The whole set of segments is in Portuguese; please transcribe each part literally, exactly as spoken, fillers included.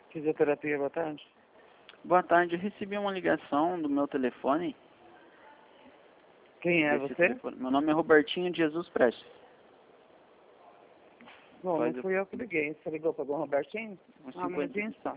Fisioterapia, boa tarde. Boa tarde, eu recebi uma ligação do meu telefone. Quem é Desse você? telefone. Meu nome é Robertinho de Jesus Prestes. Bom, Faz não o- fui eu que liguei. Você ligou para o Robertinho? uns Ah, um cinquenta. minutinho só.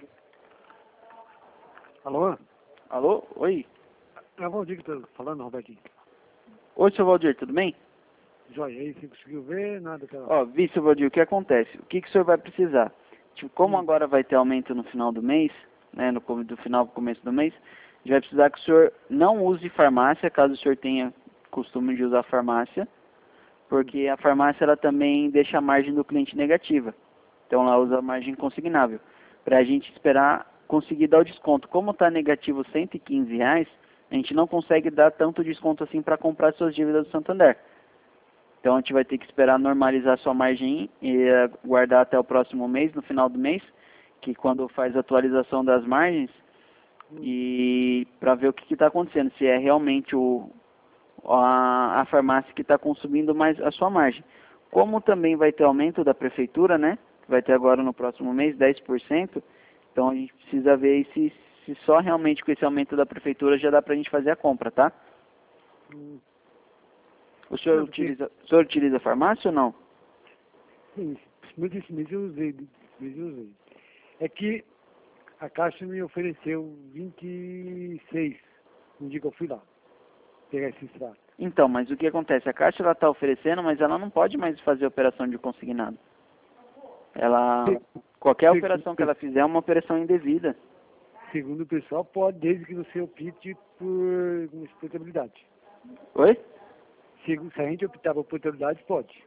Alô? Alô? Oi? É o Valdir que tá falando, Robertinho. Oi, seu Valdir, tudo bem? Joia, aí você conseguiu ver? Nada, tá? Ó, vi, seu Valdir, o que acontece? O que, que o senhor vai precisar? Tipo, como Hum. agora vai ter aumento no final do mês, né, no come- do final pro começo do mês, a gente vai precisar que o senhor não use farmácia, caso o senhor tenha costume de usar farmácia, porque a farmácia ela também deixa a margem do cliente negativa. Então ela usa a margem consignável. Para a gente esperar conseguir dar o desconto. Como está negativo cento e quinze reais, a gente não consegue dar tanto desconto assim para comprar suas dívidas do Santander. Então a gente vai ter que esperar normalizar sua margem e eh, guardar até o próximo mês, no final do mês, que quando faz a atualização das margens, e para ver o que está acontecendo, se é realmente o, a, a farmácia que está consumindo mais a sua margem. Como também vai ter aumento da prefeitura, né? Vai ter agora no próximo mês dez por cento, então a gente precisa ver se, se só realmente com esse aumento da prefeitura já dá para a gente fazer a compra, tá? Hum. O senhor, Não, porque- utiliza, o senhor utiliza farmácia ou não? Sim, muito esse mês eu usei, esse mês eu usei. É que a Caixa me ofereceu vinte e seis no dia que eu fui lá pegar esse extrato. Então, mas o que acontece? A Caixa ela está oferecendo, mas ela não pode mais fazer operação de consignado. Ela, qualquer Segundo- operação que ela fizer é uma operação indevida. Segundo o pessoal, pode, desde que você opte por portabilidade. Oi? Se, se a gente optar por portabilidade, pode.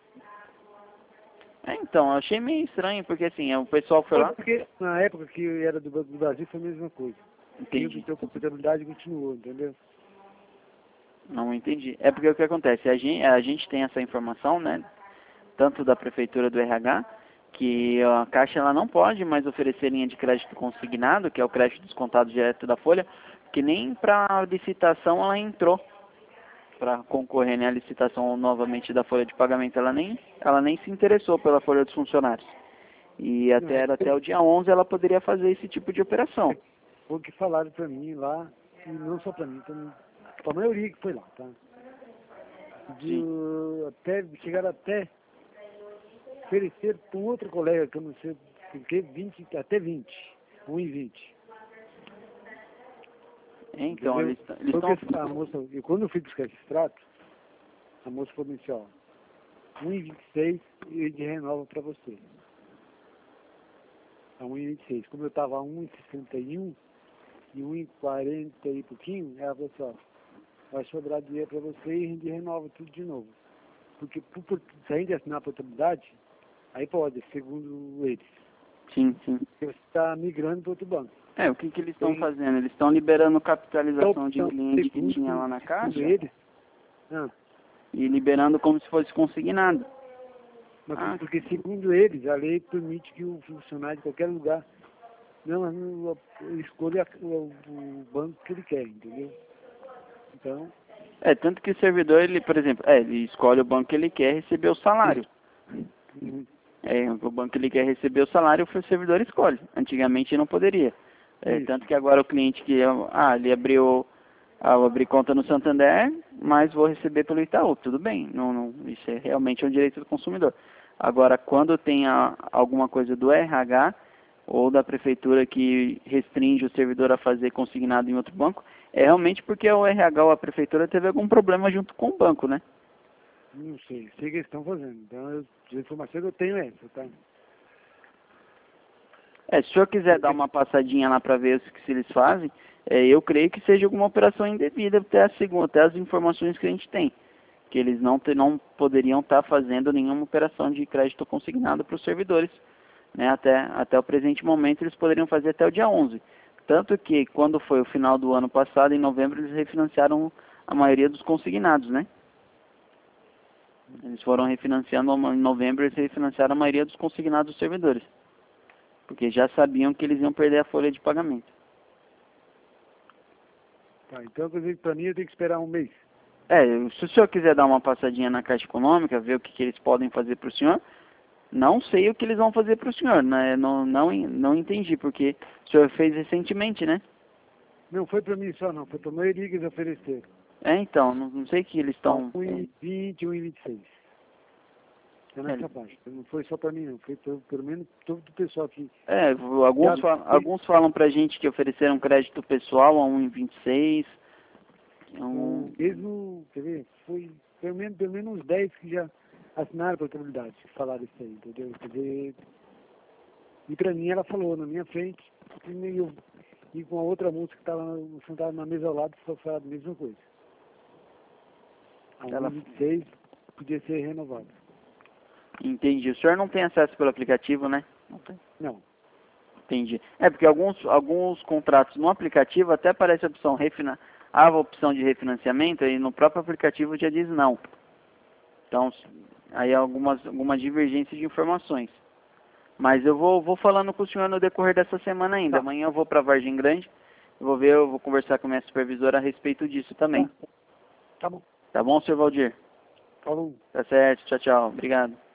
É, então, eu achei meio estranho, porque assim, o pessoal foi lá. Porque na época que eu era do Banco do Brasil foi a mesma coisa. Quem Entendi. optou por portabilidade continuou, entendeu? Não entendi. É porque o que acontece? A gente, a gente tem essa informação, né? Tanto da Prefeitura do R H, que a Caixa ela não pode mais oferecer linha de crédito consignado, que é o crédito descontado direto da folha, que nem para licitação ela entrou. Para concorrer, né, à licitação novamente da folha de pagamento, ela nem, ela nem se interessou pela folha dos funcionários. E Não, até, é até o dia onze ela poderia fazer esse tipo de operação. o que falaram pra mim lá, e não só pra mim, pra, pra maioria que foi lá, tá? De, até, chegaram até oferecer para um outro colega, que eu não sei, porque vinte, até vinte, um e vinte. Então, eles Entendeu? estão... Porque a moça, e quando eu fui buscar esse extrato, a moça falou assim, ó, um e vinte e seis e ele renova para você. A um e vinte e seis. Como eu estava a um e sessenta e um e um e quarenta e pouquinho, ela falou assim, ó, vai sobrar dinheiro para você e a gente renova tudo de novo. Porque por, por, se a gente assinar a portabilidade, aí pode, segundo eles. Sim, sim. Você está migrando para outro banco. É, o que, que eles estão Tem- fazendo? Eles estão liberando capitalização de Então, cliente que segundo- tinha lá na segundo Caixa eles, ah, e liberando como se fosse consignado. mas Ah, porque segundo eles, a lei permite que o funcionário de qualquer lugar não, não escolha o, o banco que ele quer, entendeu? Então, é, tanto que o servidor, ele, por exemplo, é, ele escolhe o banco que ele quer receber o salário. uhum, É, o banco que ele quer receber o salário, o servidor escolhe. Antigamente não poderia. É, isso. tanto que agora o cliente que, ah, ele abriu, ah, eu abri conta no Santander, mas vou receber pelo Itaú. Tudo bem, não, não, isso é realmente um direito do consumidor. Agora, quando tem a, alguma coisa do R H ou da prefeitura que restringe o servidor a fazer consignado em outro banco, é realmente porque o R H ou a prefeitura teve algum problema junto com o banco, né? Não sei, sei que eles estão fazendo. Então, eu, a informação que eu tenho é essa, tá? É, se o senhor quiser dar uma passadinha lá para ver o que se eles fazem, é, eu creio que seja alguma operação indevida até, a segunda, até as informações que a gente tem. Que eles não, te, não poderiam estar fazendo nenhuma operação de crédito consignado para os servidores. Né? Até, até o presente momento eles poderiam fazer até o dia onze. Tanto que quando foi o final do ano passado, em novembro, eles refinanciaram a maioria dos consignados, né? Eles foram refinanciando, em novembro eles refinanciaram a maioria dos consignados dos servidores. Porque já sabiam que eles iam perder a folha de pagamento. Tá, então, quer dizer, que pra mim eu tenho que esperar um mês. É, se o senhor quiser dar uma passadinha na Caixa Econômica, ver o que, que eles podem fazer para o senhor, Não sei o que eles vão fazer para o senhor, né? Não, não, não entendi, porque o senhor fez recentemente, né? Não foi para mim só não, foi para a maioria que eles ofereceram. É, então, não, não sei o que eles estão... um e vinte, um e vinte e seis. É nessa É. faixa. Não foi só para mim não, foi pelo, pelo menos todo o pessoal que... É, alguns, Já- fa alguns falam pra gente que ofereceram crédito pessoal a um e vinte e seis. Um... O mesmo, quer ver, foi pelo menos, pelo menos uns dez que já assinaram a portabilidade, que falaram isso aí, entendeu? Quer dizer, e pra mim ela falou na minha frente, e, eu, e com a outra moça que estava sentada na mesa ao lado, só falou a mesma coisa. A Ela... um e vinte e seis podia ser renovado. Entendi. O senhor não tem acesso pelo aplicativo, né? Não tem. Não. Entendi. É, porque alguns, alguns contratos no aplicativo até aparece a opção refina... a opção de refinanciamento e no próprio aplicativo já diz não. Então, aí algumas, alguma divergência de informações. Mas eu vou, vou falando com o senhor no decorrer dessa semana ainda. Tá. Amanhã eu vou para Vargem Grande. Eu vou ver, eu vou conversar com a minha supervisora a respeito disso também. Tá bom. Tá bom, senhor Valdir? Falou. Tá certo. Tchau, tchau. Obrigado.